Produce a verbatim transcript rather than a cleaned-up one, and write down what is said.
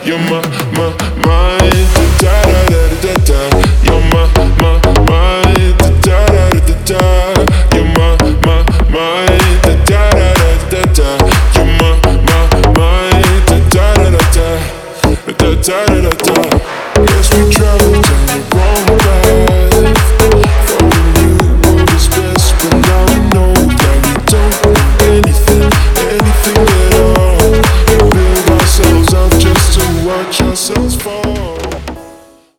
You're my, my, mind. Da da da da da. You're my, my, mind. Da da da da da. You're my, my, mind. Da da da da da. You're my, my, mind. Da da da da. Da da da da. Guess we try.